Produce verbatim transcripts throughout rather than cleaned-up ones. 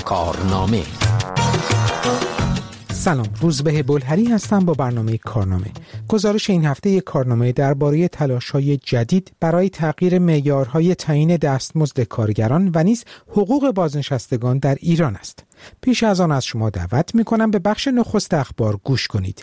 کارنامه. سلام، روزبه بلهری هستم با برنامه کارنامه. گزارش این هفته یک کارنامه درباره تلاش‌های جدید برای تغییر معیارهای تعیین دستمزد کارگران و نیز حقوق بازنشستگان در ایران است. پیش از آن از شما دعوت می‌کنم به بخش نخست اخبار گوش کنید.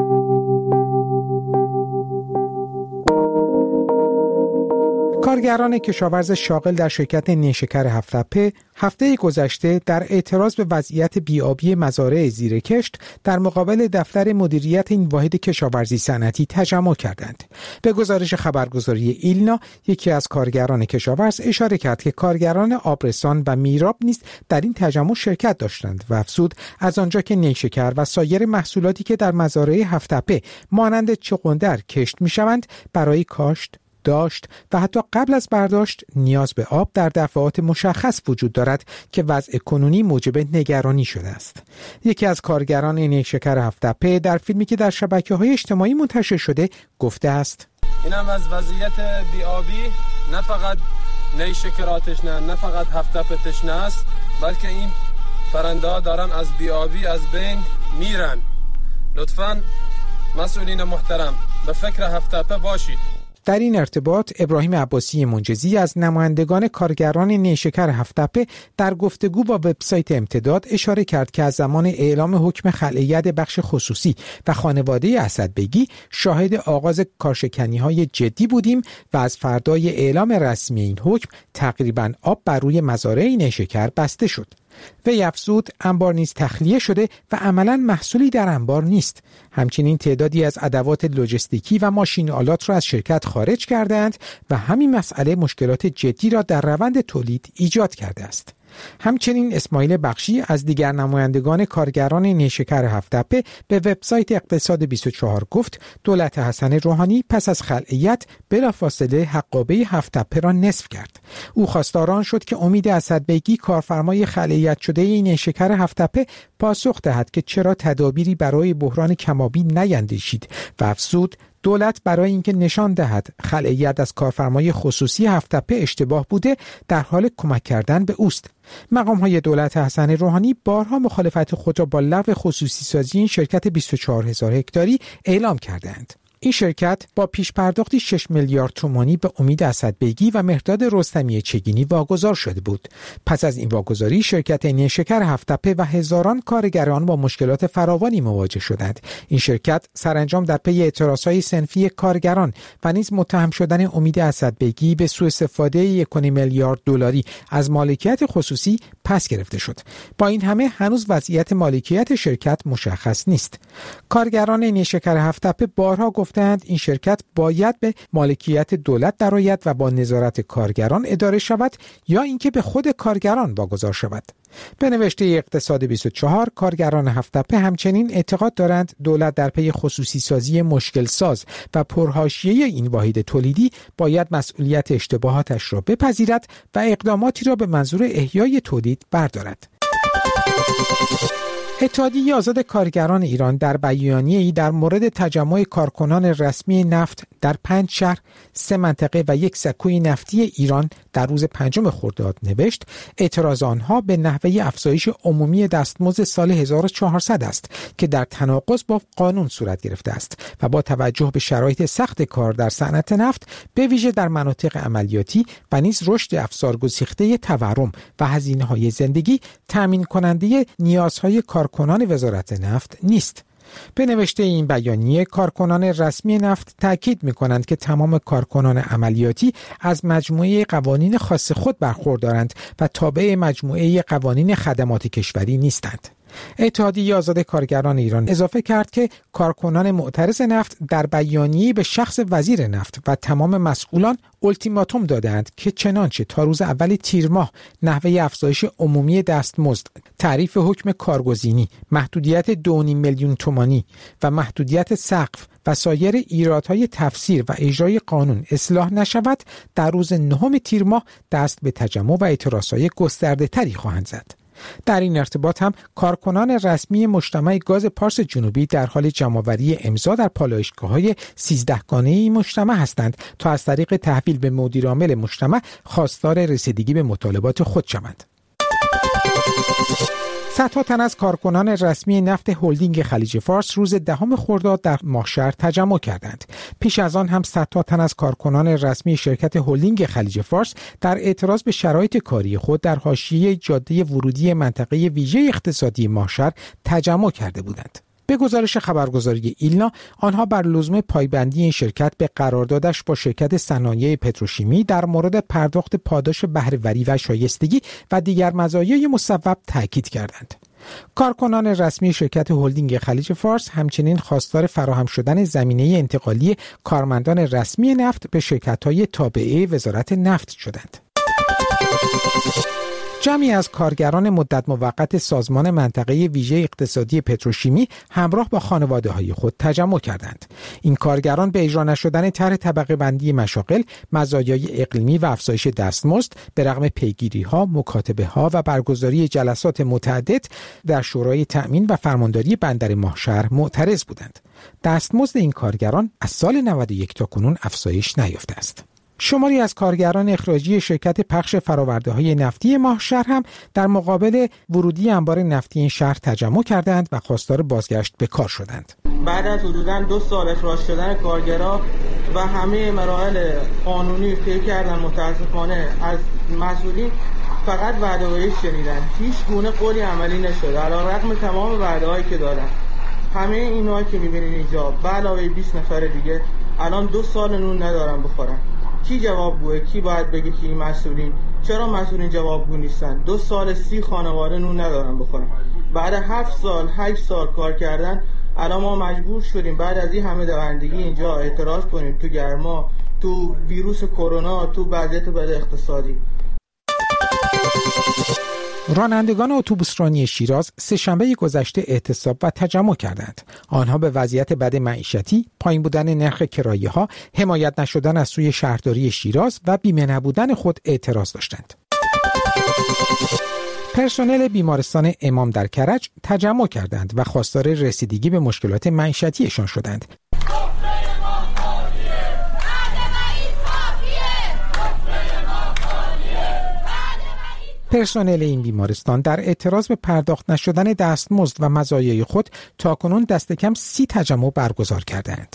کارگران کشاورز شاغل در شرکت نیشکر هفت‌تپه هفته گذشته در اعتراض به وضعیت بی‌آبی مزارع زیرکشت در مقابل دفتر مدیریت این واحد کشاورزی صنعتی تجمع کردند. به گزارش خبرگزاری ایلنا، یکی از کارگران کشاورز اشاره کرد که کارگران آبرسان و میراب نیز در این تجمع شرکت داشتند و افزود از آنجا که نیشکر و سایر محصولاتی که در مزارع هفت‌تپه مانند چغندر کشت می‌شوند برای کاشت، داشت و حتی قبل از برداشت نیاز به آب در دفعات مشخص وجود دارد که وضع کنونی موجب نگرانی شده است. یکی از کارگران نیشکر هفت‌تپه در فیلمی که در شبکه‌های اجتماعی منتشر شده گفته است: اینم از وضعیت بی‌آبی، نه فقط نیشکر تشنه، نه فقط هفت‌تپه تشنه است، بلکه این پرنده ها دارن از بی‌آبی از بین میرن. لطفاً مسئولین محترم به فکر هفت‌تپه باشید. در این ارتباط ابراهیم عباسی منجزی از نمایندگان کارگران نیشکر هفت‌تپه در گفتگو با وبسایت امتداد اشاره کرد که از زمان اعلام حکم خلع ید بخش خصوصی و خانواده اسدبگی شاهد آغاز کارشکنی‌های جدی بودیم و از فردای اعلام رسمی این حکم تقریباً آب بر روی مزارع نیشکر بسته شد. وی افزود انبار نیز تخلیه شده و عملاً محصولی در انبار نیست. همچنین تعدادی از ادوات لوجستیکی و ماشین آلات را از شرکت خارج کردند و همین مسئله مشکلات جدی را در روند تولید ایجاد کرده است. همچنین اسماعیل بخشی از دیگر نمایندگان کارگران نیشکر هفت‌تپه به وبسایت اقتصاد بیست و چهار گفت دولت حسن روحانی پس از خلع ید بلافاصله حقابه هفت‌تپه را نصف کرد. او خواستار شد که امید اسدبگی کارفرمای خلع ید شده نیشکر هفت‌تپه پاسخ دهد که چرا تدابیری برای بحران کم‌آبی نیندیشید و افزود دولت برای اینکه نشان دهد خلع ید از کارفرمای خصوصی هفت‌تپه اشتباه بوده در حال کمک کردن به اوست. مقام‌های دولت حسن روحانی بارها مخالفت خود را با لغو خصوصی سازی این شرکت بیست و چهار هزار هکتاری اعلام کردند. این شرکت با پیش پرداختی شش میلیارد تومانی به امید اسدبگی و مهرداد رستمی چگینی واگذار شده بود. پس از این واگذاری شرکت نیشکر هفت‌تپه و هزاران کارگران با مشکلات فراوانی مواجه شدند. این شرکت سرانجام در پی اعتراضهای صنفی کارگران و نیز متهم شدن امید اسدبگی به سوء استفاده یک و نیم میلیارد دلاری از مالکیت خصوصی پس گرفته شد. با این همه هنوز وضعیت مالکیت شرکت مشخص نیست. کارگران نیشکر هفت‌تپه بارها گفتند این شرکت باید به مالکیت دولت درآید و با نظارت کارگران اداره شود یا اینکه به خود کارگران واگذار شود. به نوشته اقتصاد بیست و چهار، کارگران هفت‌تپه همچنین اعتقاد دارند دولت در پی خصوصی سازی مشکل ساز و پرحاشیه این واحد تولیدی باید مسئولیت اشتباهاتش را بپذیرد و اقداماتی را به منظور احیای تولید بردارد. اتحادیه آزاد کارگران ایران در بیانیه‌ای در مورد تجمع کارکنان رسمی نفت در پنج شهر، سه منطقه و یک سکوی نفتی ایران در روز پنجم خرداد نوشت اعتراض آنها به نحوه افزایش عمومی دستمزد سال هزار و چهارصد است که در تناقض با قانون صورت گرفته است و با توجه به شرایط سخت کار در صنعت نفت به ویژه در مناطق عملیاتی و نیز رشد افزارگسیخته تورم و هزینه‌های زندگی تامین کننده نیازهای کارکنان وزارت نفت نیست. به نوشته این بیانیه کارکنان رسمی نفت تاکید می‌کنند که تمام کارکنان عملیاتی از مجموعه قوانین خاص خود برخوردارند و تابع مجموعه قوانین خدمات کشوری نیستند. اتحادیه آزاد کارگران ایران اضافه کرد که کارکنان معترض نفت در بیانیه‌ای به شخص وزیر نفت و تمام مسئولان التیماتوم دادند که چنانچه تا روز اول تیر ماه نحوه افزایش عمومی دستمزد، تعریف حکم کارگزینی، محدودیت دو و نیم میلیون تومانی و محدودیت سقف و سایر ایرادهای تفسیر و اجرای قانون اصلاح نشود، در روز نهم تیر ماه دست به تجمع و اعتراضهای گسترده‌تری خواهند زد. در این ارتباط هم کارکنان رسمی مجتمع گاز پارس جنوبی در حال جمع‌آوری امضا در پالایشگاه‌های سیزدهگانه این مجتمع هستند تا از طریق تحویل به مدیرعامل مجتمع خواستار رسیدگی به مطالبات خود شوند. صدها تن از کارکنان رسمی نفت هلدینگ خلیج فارس روز دهم خرداد در ماهشهر تجمع کردند. پیش از آن هم صدها تن از کارکنان رسمی شرکت هلدینگ خلیج فارس در اعتراض به شرایط کاری خود در حاشیه جاده ورودی منطقه ویژه اقتصادی ماهشهر تجمع کرده بودند. به گزارش خبرگزاری ایلنا، آنها بر لزوم پایبندی این شرکت به قراردادش با شرکت صنایع پتروشیمی در مورد پرداخت پاداش بهره‌وری و شایستگی و دیگر مزایای مصوب تاکید کردند. کارکنان رسمی شرکت هلدینگ خلیج فارس همچنین خواستار فراهم شدن زمینه انتقالی کارمندان رسمی نفت به شرکت‌های تابعه وزارت نفت شدند. جمعی از کارگران مدت موقت سازمان منطقه ویژه اقتصادی پتروشیمی همراه با خانواده‌های خود تجمع کردند. این کارگران به اجرا نشدن طرح طبقه بندی مشاغل، مزایای اقلیمی و افزایش دستمزد به رغم پیگیری‌ها، مکاتبه‌ها و برگزاری جلسات متعدد در شورای تأمین و فرمانداری بندر ماهشهر معترض بودند. دستمزد این کارگران از سال نود و یک تا کنون افزایش نیافته است. شماری از کارگران اخراجی شرکت پخش فرآورده‌های نفتی ماهشهر هم در مقابل ورودی انبار نفتی این شهر تجمع کردند و خواستار بازگشت به کار شدند. بعد از حدوداً دو سال اخراج شدن کارگران و همه مراحل قانونی طی کردن، متاسفانه از مسئولین فقط وعده‌ای شنیدن، هیچ گونه قولی عملی نشده علیرغم تمام وعده‌هایی که دادن. همه اینایی که می‌بینید اینجا به علاوه بیست نفر دیگه الان دو سال نون ندارن بخورن. کی جوابگوه؟ کی باید بگه که این مسئولین؟ چرا مسئولین جوابگو نیستن؟ دو سال سی خانواده نون ندارن بخورن. بعد هفت سال هشت سال کار کردن الان ما مجبور شدیم بعد از این همه دوندگی اینجا اعتراض کنیم تو گرما، تو ویروس کرونا، تو وضعیت بد اقتصادی. رانندگان اتوبوسرانی شیراز سه‌شنبه گذشته اعتصاب و تجمع کردند. آنها به وضعیت بد معیشتی، پایین بودن نرخ کرایه‌ها، حمایت نشدن از سوی شهرداری شیراز و بیمه نبودن خود اعتراض داشتند. پرسنل بیمارستان امام در کرج تجمع کردند و خواستار رسیدگی به مشکلات معیشتیشان شدند. پرسنل این بیمارستان در اعتراض به پرداخت نشدن دستمزد و مزایای خود تاکنون دست کم سی تجمع برگزار کردند.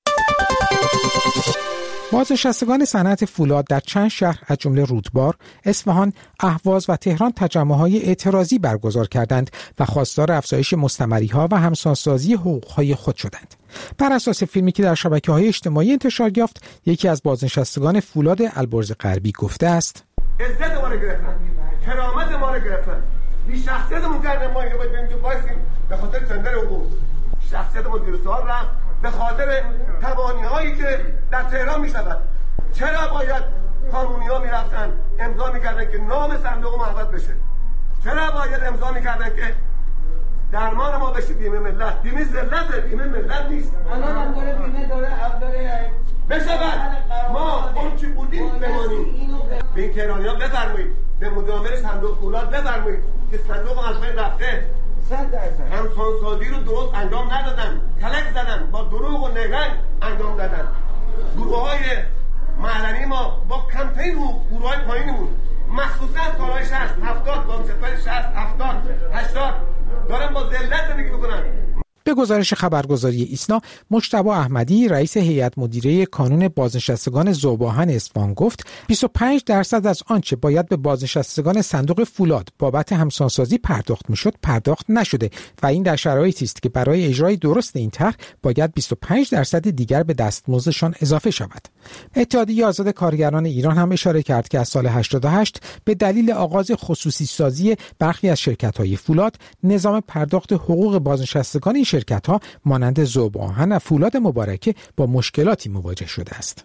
بازنشستگان صنعت فولاد در چند شهر از جمله رودبار، اصفهان، اهواز و تهران تجمع‌های اعتراضی برگزار کردند و خواستار افزایش مستمری‌ها و همسانسازی حقوق‌های خود شدند. بر اساس فیلمی که در شبکه‌های اجتماعی انتشار یافت، یکی از بازنشستگان فولاد البرز غربی گفته است: عزت ما رو گرفتن، کرامت ما رو گرفتن، بی شخصیتمون کردن، ما اینجا باید بریم تو وایسیم به خاطر تندر حقوق. شخصیتمون زیر سوال رفت به خاطر تبانی‌هایی که در تهران می‌شود. چرا باید قانونی‌ها می‌رفتن امضا می‌کردن که نام صندوق محبت بشه؟ چرا باید امضا می‌کردن که درمان ما بشه بیمه ملت؟ بیمه ذلت، بیمه ملت نیست. الان هم داره بیمه داره داره بشود. ما اون چی بودیم بمانیم. به این تهرانی‌ها بفرمایید، به مدامر صندوق فولاد بفرمایید که صندوق از بین رفته. همسانسازی رو درست انجام ندادن، کلک زدن، با دروغ و نگنگ انجام دادن. گروه‌های معلنی ما با کمپین حقوق، گروه‌های پایینمون مخصوصا سال‌های شصت هفتاد با مسافر شصت هفتاد هشتاد دارن با ذلت زندگی می‌کنن. به گزارش خبرگزاری ایسنا، مجتبی احمدی رئیس هیئت مدیره کانون بازنشستگان ذوب‌آهن اصفهان گفت بیست و پنج درصد از آنچه باید به بازنشستگان صندوق فولاد بابت همسانسازی پرداخت میشد پرداخت نشده و این در شرایطی است که برای اجرای درست این طرح باید بیست و پنج درصد دیگر به دستمزدشان اضافه شود. اتحادیه آزاد کارگران ایران هم اشاره کرد که از سال هشتاد و هشت به دلیل آغاز خصوصی سازی برخی از شرکت‌های فولاد، نظام پرداخت حقوق بازنشستگان این شرکت‌ها مانند ذوب‌آهن و فولاد مبارکه با مشکلاتی مواجه شده است.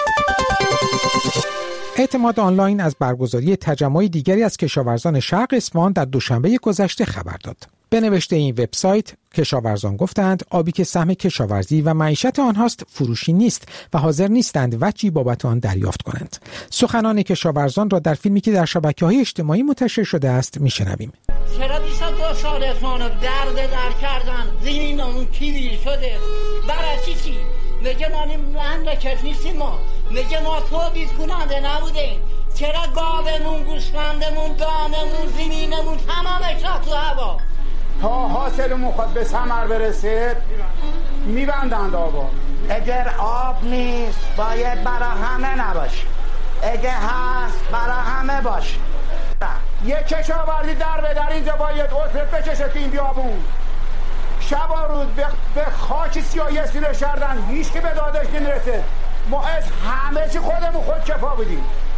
اعتماد آنلاین از برگزاری تجمع دیگری از کشاورزان شرق اصفهان در دوشنبه گذشته خبر داد. به نوشته این وبسایت، کشاورزان گفتند آبی که سهم کشاورزی و معیشت آنهاست فروشی نیست و حاضر نیستند وجهی بابت آن دریافت کنند. سخنان کشاورزان را در فیلمی که در شبکه‌های اجتماعی منتشر شده است میشنویم. چرا بیست و دو سال اصفهانو درد در کردن، زمینمون کیوی شده، برای چی چی؟ میگه ما مملکت نیستیم، ما میگه ما تولید کننده نبودیم. چرا گاومون، گوسفندمون، دانمون، زمینمون تمامش رفت تو هوا. تا حاصلمون خود به ثمر برسه میبندند آبا. اگر آب نیست باید برای همه نباشه، اگه هست برای همه باشه. یه کشاورزی در به در اینجا باید اصرف بچشه تو این بیابون. شب و روز به خاک سیاهی سیره شردن، هیچ که به دادش نمیرسه. ما از همه چی خودمون خود کفا بودیم.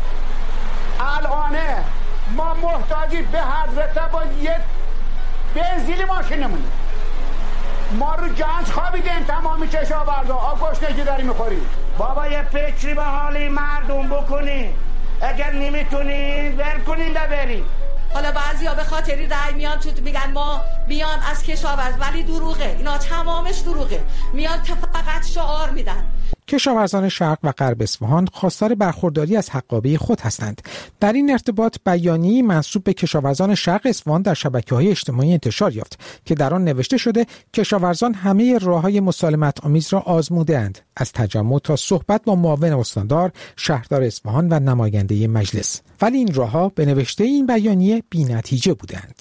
الانه ما محتاجی به حضرت با یه بنزیلی ماشین نمونیم. ما رو گنج خوابیدیم تمامی کشاورزا، آب گشنگی داریم میخوریم. بابا یه فکری به حالی مردم بکنی، اگر نمیتونین ول کنین ده بریم. حالا بعضیا به خاطری رای میان تو میگن ما میان از کشاورز، ولی دروغه، اینا تمامش دروغه. میان فقط شعار میدن. کشاورزان شرق و غرب اصفهان خواستار برخورداری از حقابه خود هستند. در این ارتباط بیانیه‌ای منسوب به کشاورزان شرق اصفهان در شبکه‌های اجتماعی انتشار یافت که در آن نوشته شده کشاورزان همه راه‌های مسالمت آمیز را آزموده‌اند، از تجمع تا صحبت با معاون استاندار، شهردار اصفهان و نماینده مجلس، ولی این راه‌ها به نوشته این بیانیه بی‌نتیجه بودند.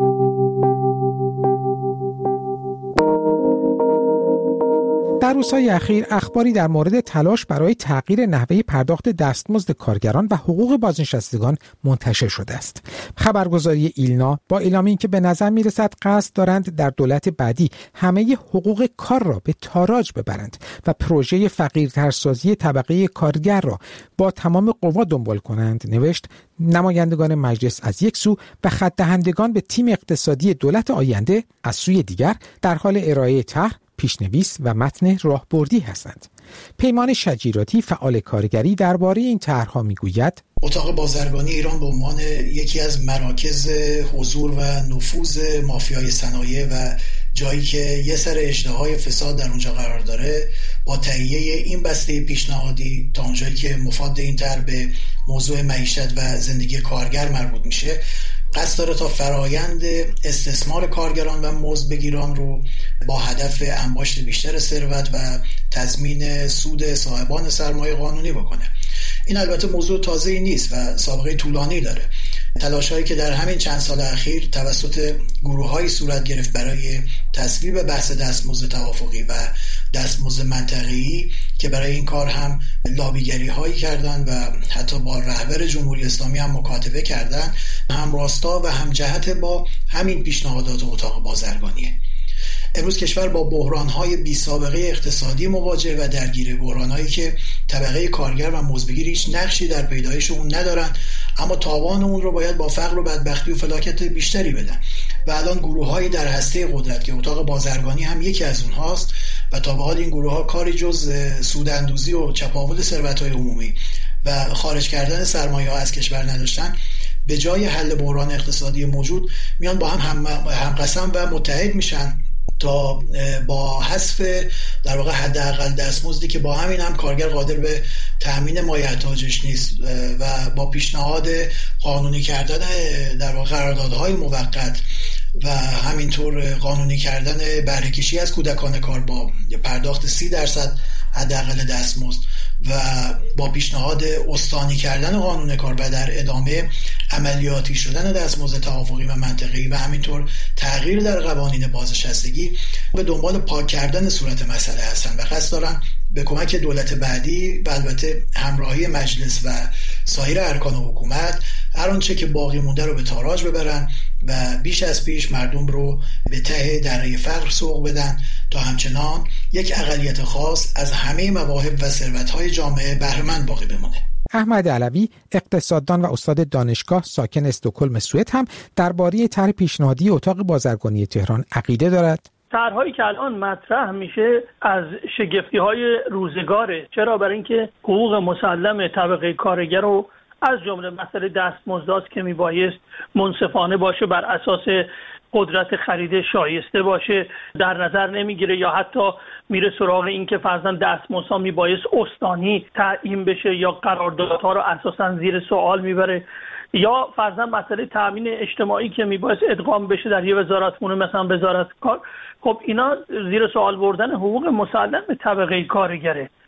در روزهای اخیر اخباری در مورد تلاش برای تغییر نحوه پرداخت دستمزد کارگران و حقوق بازنشستگان منتشر شده است. خبرگزاری ایلنا با اعلام اینکه به نظر می‌رسد قصد دارند در دولت بعدی همه حقوق کار را به تاراج ببرند و پروژه فقیرترسازی طبقه کارگر را با تمام قوا دنبال کنند، نوشت نمایندگان مجلس از یک سو و خط دهندگان به تیم اقتصادی دولت آینده از سوی دیگر در حال ارائه طرح، پیشنویس و متن راهبردی هستند. پیمان شجیراتی فعال کارگری درباره این طرح‌ها میگوید اتاق بازرگانی ایران به عنوان یکی از مراکز حضور و نفوذ مافیای صنایع و جایی که یه سر اژدهای فساد در اونجا قرار داره، با تهیه این بسته پیشنهادی تا اونجایی که مفاد این طرح به موضوع معیشت و زندگی کارگر مربوط میشه، قصد داره تا فرایند استثمار کارگران و مزدبگیران رو با هدف انباشت بیشتر ثروت و تضمین سود صاحبان سرمایه قانونی بکنه. این البته موضوع تازه‌ای نیست و سابقه طولانی داره. تلاش‌هایی که در همین چند سال اخیر توسط گروه‌هایی صورت گرفت برای تصویب بحث دستمزد توافقی و دستمزد منطقه‌ای که برای این کار هم لابیگری‌هایی کردند و حتی با رهبر جمهوری اسلامی هم مکاتبه کردند، هم راستا و هم جهت با همین پیشنهادات اتاق بازرگانیه. امروز کشور با بحران‌های بی سابقه اقتصادی مواجه و درگیر بحران‌هایی که طبقه کارگر و مزدبگیر هیچ نقشی در پیدایش اون ندارن، اما تاوان اون رو باید با فقر و بدبختی و فلاکت بیشتری بدن. و الان گروه‌هایی در هسته قدرت که اتاق بازرگانی هم یکی از اونهاست و تا به حال این گروه‌ها کاری جز سوداندوزی و چپاول ثروت‌های عمومی و خارج کردن سرمایه‌ها از کشور نداشتن، به جای حل بحران اقتصادی موجود میان با هم هم قسم و متحد میشن تا با حذف در واقع حداقل دستمزدی که با همین هم کارگر قادر به تامین مایحتاجش نیست و با پیشنهاد قانونی کردن در واقع قراردادهای موقت و همینطور قانونی کردن بهره کشی از کودکان کار با پرداخت سی درصد حداقل دستمزد و با پیشنهاد استانی کردن قانون کار و در ادامه عملیاتی شدن دستمزد توافقی و منطقه‌ای و همینطور تغییر در قوانین بازنشستگی به دنبال پاک کردن صورت مسئله هستند و قصد دارن به کمک دولت بعدی و البته همراهی مجلس و سایر ارکان حکومت هر آنچه که باقی مونده رو به تاراج ببرن و بیش از پیش مردم رو به ته دره فقر سوق بدن تا همچنان یک اقلیت خاص از همه مواهب و ثروت‌های جامعه بهره‌مند باقی بمونه. احمد علوی اقتصاددان و استاد دانشگاه ساکن استکهلم سوئد هم درباره طرح پیشنهادی اتاق بازرگانی تهران عقیده دارد. طرح‌هایی که الان مطرح میشه از شگفتی‌های روزگاره. چرا؟ برای اینکه حقوق مسلم طبقه کارگر رو از جمله مسئله دستمزد که میبایست منصفانه باشه، بر اساس قدرت خرید شایسته باشه، در نظر نمیگیره یا حتی میره سراغ این که فرضاً دستمزدها میبایست استانی تعیین بشه یا قراردادها رو اساساً زیر سوال میبره، یا فرضاً مسئله تامین اجتماعی که میبایست ادغام بشه در یه وزارتخونه مثلا وزارت کار. خب اینا زیر سوال بردن حقوق مسلم طبقه کارگره.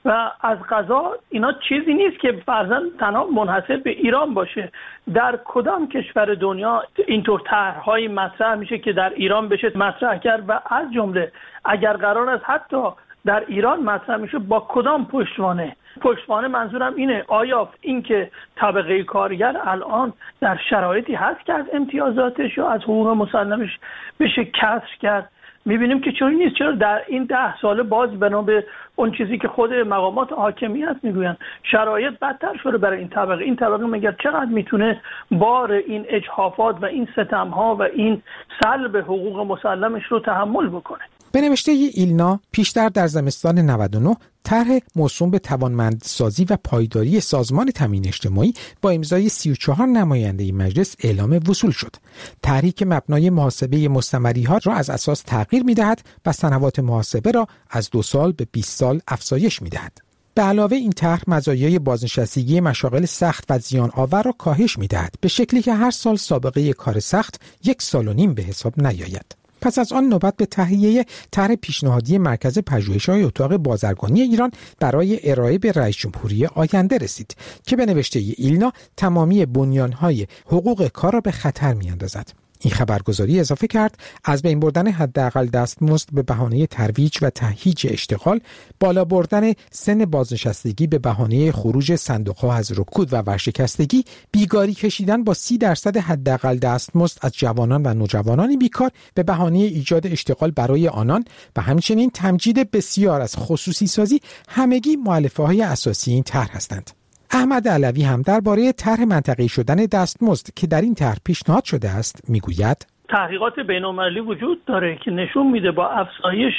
و از قضا اینا چیزی نیست که فرضاً تنها منحصر به ایران باشه. در کدام کشور دنیا اینطور طرح‌های مطرح میشه که در ایران بشه مطرح کرد و از جمله اگر قرار است حتی در ایران مطرح میشه با کدام پشتوانه؟ پشتوانه منظورم اینه آیا این که طبقه کارگر الان در شرایطی هست که از امتیازاتش یا از حقوق مسلمش بشه کسر کرد؟ میبینیم که چون نیست. چرا در این ده ساله باز بنا به اون چیزی که خود مقامات حاکمیت میگوین شرایط بدتر شده برای این طبقه. این طبقه مگر چقدر میتونه بار این اجحافات و این ستمها و این سلب حقوق مسلمش رو تحمل بکنه؟ به نوشته ایلنا پیشتر در زمستان نود و نه طرح موسوم به توانمندسازی و پایداری سازمان تامین اجتماعی با امضای سی و چهار نماینده مجلس اعلام وصول شد. طرحی که مبنای محاسبه مستمریها را از اساس تغییر می‌دهد و سنوات محاسبه را از دو سال به بیست سال افزایش می‌دهد. به علاوه این طرح مزایای بازنشستگی مشاغل سخت و زیان آور را کاهش می‌دهد به شکلی که هر سال سابقه کار سخت یک سال و نیم به حساب نیاید. پس از آن نوبت به تهیه طرح پیشنهادی مرکز پژوهش‌های اتاق بازرگانی ایران برای ارائه به رئیس جمهوری آینده رسید که به نوشته ایلنا تمامی بنیان‌های حقوق کار را به خطر می‌اندازد. این خبرگزاری اضافه کرد از بین بردن حداقل دستمزد به بهانه ترویج و تهییج اشتغال، بالا بردن سن بازنشستگی به بهانه خروج صندوق‌ها از رکود و ورشکستگی، بیگاری کشیدن با سی درصد حداقل دستمزد از جوانان و نوجوانان بیکار به بهانه ایجاد اشتغال برای آنان و همچنین تمجید بسیار از خصوصی سازی همگی مؤلفه‌های اساسی این طرح هستند. احمد علوی هم درباره طرح منطقه‌ای شدن دستمزد که در این طرح پیشنهاد شده است میگوید تحقیقات بین‌المللی وجود داره که نشون میده با افزایش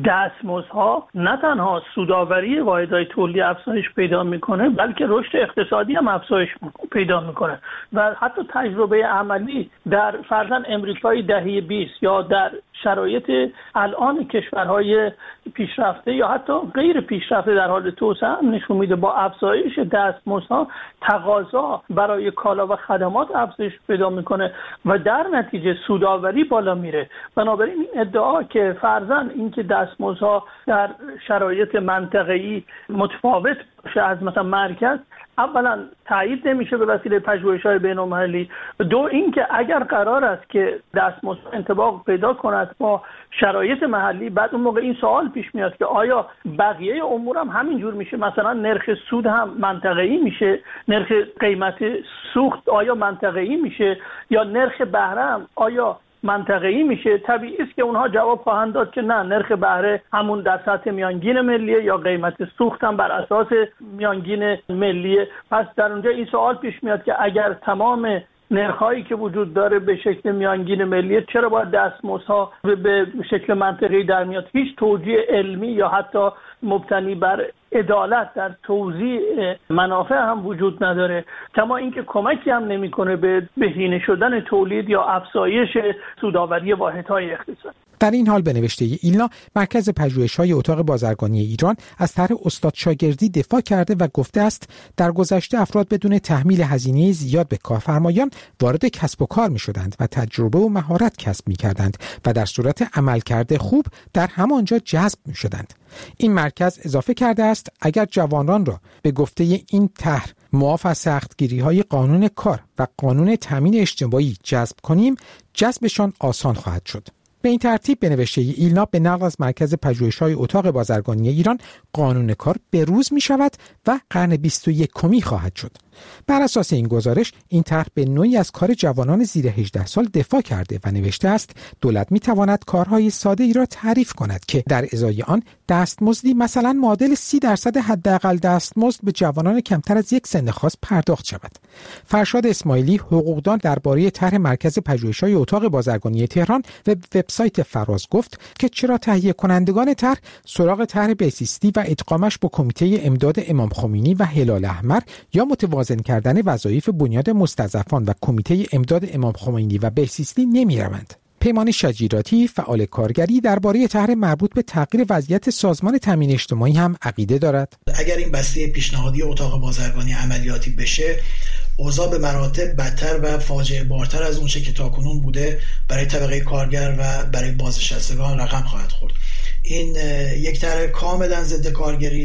دستمزدها نه تنها سودآوری واحدهای تولیدی افزایش پیدا میکنه بلکه رشد اقتصادی هم افزایش پیدا میکنه و حتی تجربه عملی در فرضاً امریکای دهه بیست یا در شرایط الان کشورهای پیشرفته یا حتی غیر پیشرفته در حال توسعه هم نشون میده با افزایش دستمزدها تقاضا برای کالا و خدمات افزایش پیدا میکنه و در نتیجه سودآوری بالا میره. بنابراین این ادعا که فرضاً اینکه دستمزدها در شرایط منطقه‌ای متفاوت باشه از مثلا مرکز، اولا تایید نمیشه به وسیله پژوهش‌های بین‌المللی، دو اینکه اگر قرار است که دستمزد انطباق پیدا کند با شرایط محلی، بعد اون موقع این سوال پیش میاد که آیا بقیه امور هم همینجور میشه؟ مثلا نرخ سود هم منطقه‌ای میشه، نرخ قیمت سوخت آیا منطقه‌ای میشه، یا نرخ بهره هم آیا منطقه‌ای میشه؟ طبیعی است که اونها جواب خواهند داد که نه، نرخ بهره همون در سطح میانگین ملیه یا قیمت سوخت هم بر اساس میانگین ملیه. پس در اونجا این سوال پیش میاد که اگر تمام نرخ‌هایی که وجود داره به شکل میانگین ملیه، چرا باید دستمزدها به شکل منطقه‌ای در میاد؟ هیچ توجیه علمی یا حتی مبتنی بر عدالت در توزیع منافع هم وجود نداره، کما اینکه کمکی هم نمیکنه به بهینه شدن تولید یا افزایش سودآوری واحدهای اقتصادی. در این حال به نوشته ایلنا مرکز پژوهش‌های اتاق بازرگانی ایران از طرح استاد شاگردی دفاع کرده و گفته است در گذشته افراد بدون تحمیل هزینه زیاد به کارفرمایان وارد کسب و کار می‌شدند و تجربه و مهارت کسب می‌کردند و در صورت عملکرد خوب در همانجا جذب می‌شدند. این مرکز اضافه کرده است اگر جوانان را به گفته این طرح معاف از سختگیری‌های قانون کار و قانون تامین اجتماعی جذب کنیم، جذبشان آسان خواهد شد. به این ترتیب به نوشته ایلنا به نقل از مرکز پژوهش‌های اتاق بازرگانی ایران قانون کار بروز می شود و قرن بیست و یکمی خواهد شد. بر اساس این گزارش این طرح به نوعی از کار جوانان زیر هجده سال دفاع کرده و نوشته است دولت می تواند کارهای ساده ای را تعریف کند که در ازای آن دستمزدی مثلا معادل سی درصد حداقل دستمزد به جوانان کمتر از یک سن خاص پرداخت شود. فرشاد اسماعیلی حقوقدان درباره طرح مرکز پژوهش‌های اتاق بازرگانی تهران و وبسایت فراز گفت که چرا تهیه کنندگان طرح سراغ طرح بهزیستی و ادغامش با کمیته امداد امام خمینی و هلال احمر یا متوازن کردن وظایف بنیاد مستضعفان و کمیته امداد امام خمینی و بهزیستی نمی‌روند. پیمان شجیراتی فعال کارگری درباره طرح مربوط به تغییر وضعیت سازمان تامین اجتماعی هم عقیده دارد. اگر این بسته پیشنهادی اتاق بازرگانی عملیاتی بشه، اوضاع به مراتب بدتر و فاجعه بارتر از اونچه که تاکنون بوده برای طبقه کارگر و برای بازنشستگان رقم خواهد خورد. این یک طرح کاملا ضد کارگری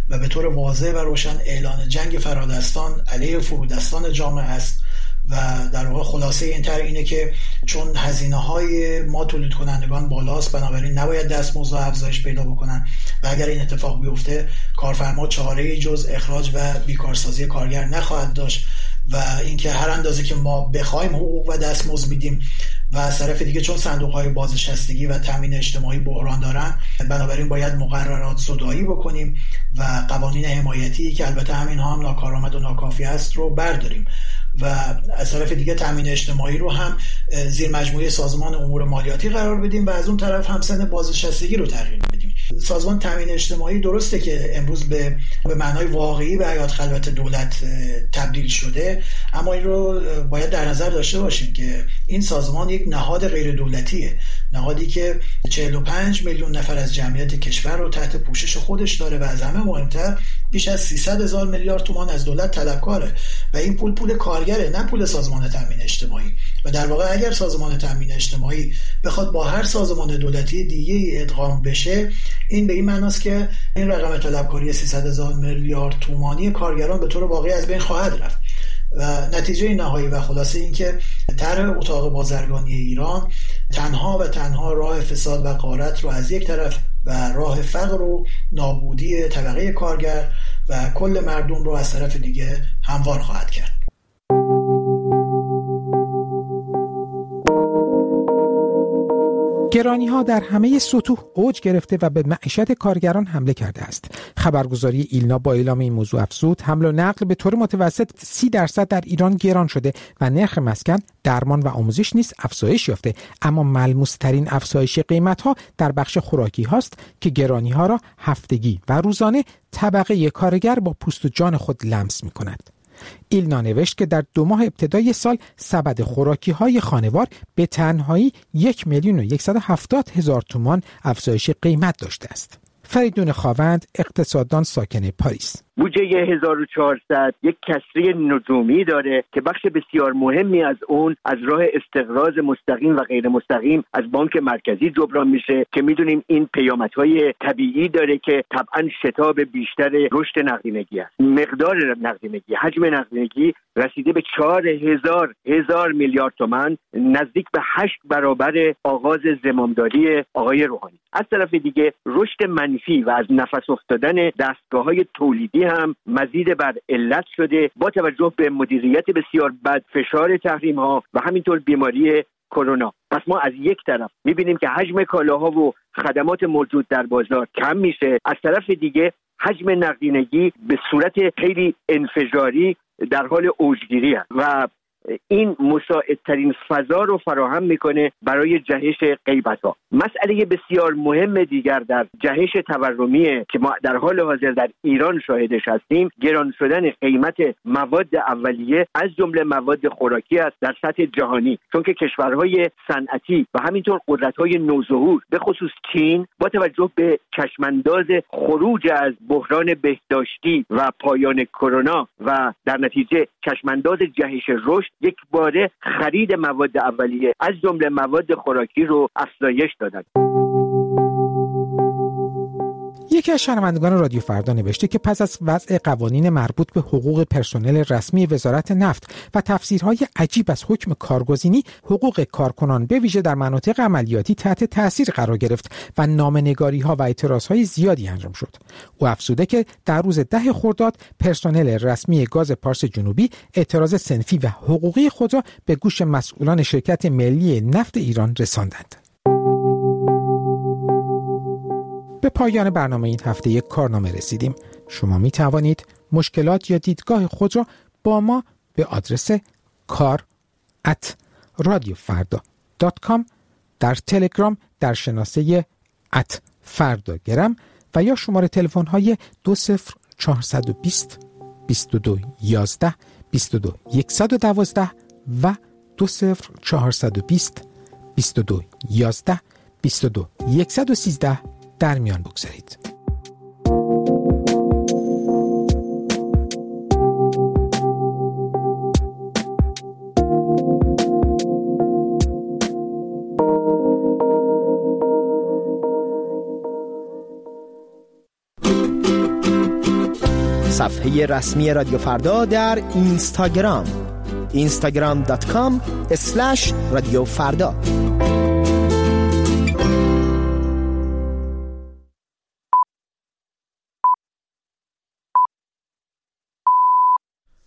و به طور واضح و روشن اعلان جنگ فرادستان علیه فرودستان جامعه است و در واقع خلاصه این تر اینه که چون هزینه های ما تولید کنندگان بالاست، بنابراین نباید دستمزد افزایش پیدا بکنن و اگر این اتفاق بیفته کارفرما چاره‌ای جز اخراج و بیکارسازی کارگر نخواهد داشت و اینکه هر اندازه که ما بخوایم حقوق و دستمزد میدیم و از طرف دیگه چون صندوق‌های بازنشستگی و تامین اجتماعی بحران دارن، بنابراین باید مقررات زدایی بکنیم و قوانین حمایتی که البته همین ها هم ناکارآمد و ناکافی است رو برداریم و از طرف دیگه تامین اجتماعی رو هم زیر مجموعه سازمان امور مالیاتی قرار بدیم و از اون طرف هم سن بازنشستگی رو تغییر بدیم. سازمان تامین اجتماعی درسته که امروز به به معنای واقعی به حیات خلوت دولت تبدیل شده، اما این رو باید در نظر داشته باشیم که این سازمان یک نهاد غیر دولتیه، نهادی که چهل و پنج میلیون نفر از جمعیت کشور رو تحت پوشش خودش داره و از همه مهمتر بیش از سیصد هزار میلیارد تومان از دولت طلبکاره و این پول پول کارگره، نه پول سازمان تامین اجتماعی. و در واقع اگر سازمان تامین اجتماعی بخواد با هر سازمان دولتی دیگه ادغام بشه، این به این معناست که این رقم طلبکاری سیصد هزار میلیارد تومانی کارگران به طور واقعی از بین خواهد رفت و نتیجه نهایی و خلاصه این که طرح اتاق بازرگانی ایران تنها و تنها راه فساد و غارت رو از یک طرف و راه فقر و نابودی طبقه کارگر و کل مردم رو از طرف دیگه هموار خواهد کرد. گرانی‌ها در همه سطوح اوج گرفته و به معیشت کارگران حمله کرده است. خبرگزاری ایلنا با اعلام این موضوع افزود حمل و نقل به طور متوسط سی درصد در ایران گران شده و نرخ مسکن، درمان و آموزش نیز افزایش یافته، اما ملموس‌ترین افزایش قیمت‌ها در بخش خوراکی هاست که گرانی‌ها را هفتگی و روزانه طبقه کارگر با پوست و جان خود لمس می‌کند. ایلنا نوشت که در دو ماه ابتدای سال سبد خوراکی های خانوار به تنهایی یک میلیون و یکصد و هفتاد هزار تومان افزایش قیمت داشته است. فریدون خاوند، اقتصاددان ساکن پاریس: بودجه هزار و چهارصد یک کسری نجومی داره که بخش بسیار مهمی از اون از راه استقراض مستقیم و غیر مستقیم از بانک مرکزی جبران میشه که میدونیم این پیامدهای طبیعی داره که طبعا شتاب بیشتر رشد نقدینگی است. مقدار نقدینگی، حجم نقدینگی رسیده به چهار هزار هزار میلیارد تومان، نزدیک به هشت برابر آغاز زمامداری آقای روحانی. از طرف دیگه رشد منفی و از نفس افتادن دستگاه‌های تولیدی هم مزید بر علت شده با توجه به مدیریت بسیار بد، فشار تحریم‌ها و همینطور بیماری کرونا. پس ما از یک طرف می‌بینیم که حجم کالاها و خدمات موجود در بازار کم میشه، از طرف دیگه حجم نقدینگی به صورت خیلی انفجاری در حال اوجگیری است و این مساعدترین فضا رو فراهم میکنه برای جهش غیبت‌ها. مسئله بسیار مهم دیگر در جهش تورمی که ما در حال حاضر در ایران شاهدش هستیم، گران شدن قیمت مواد اولیه از جمله مواد خوراکی است در سطح جهانی، چون که کشورهای صنعتی و همینطور قدرت‌های نوظهور به خصوص چین با توجه به چشمانداز خروج از بحران بهداشتی و پایان کرونا و در نتیجه چشمانداز جهش رشد، یک باره خرید مواد اولیه از جمله مواد خوراکی رو افزایش دادند. یکی از شنوندگان رادیو فردا نوشته که پس از وضع قوانین مربوط به حقوق پرسنل رسمی وزارت نفت و تفسیرهای عجیب از حکم کارگزینی، حقوق کارکنان به ویژه در مناطق عملیاتی تحت تاثیر قرار گرفت و نامه‌نگاری‌ها و اعتراضهای زیادی انجام شد. او افزوده که در روز ده خرداد پرسنل رسمی گاز پارس جنوبی اعتراض صنفی و حقوقی خود را به گوش مسئولان شرکت ملی نفت ایران رساندند. به پایان برنامه این هفته یک کارنامه رسیدیم. شما می توانید مشکلات یا دیدگاه خود را با ما به آدرس کار ات رادیو فردا دات کام در تلگرام در شناسه ات فرداگرم و یا شماره تلفن های دو صفر چهارصد و بیست بیست و دو یازده بیست و دو صد و دوازده و دو صفر چهارصد و بیست بیست و دو یازده بیست و دو صد و سیزده در میان بگذارید. صفحه رسمی رادیو فردا در اینستاگرام اینستاگرام دات کام اسلش رادیو فردا.